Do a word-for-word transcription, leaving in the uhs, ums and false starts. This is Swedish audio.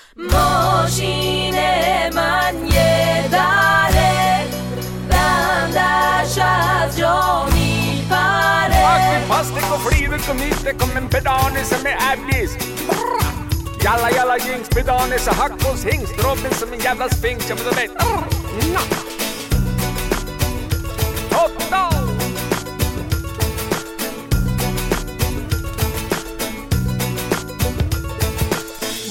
Moschine maniedare, banda stagioni pare. Plastic och flyget och mystik om en pedanis som är avis. Jalla jalla jinx, pedanis och hackos hingst. Robin som en jävla sphinx, jag vill veta. Hopp!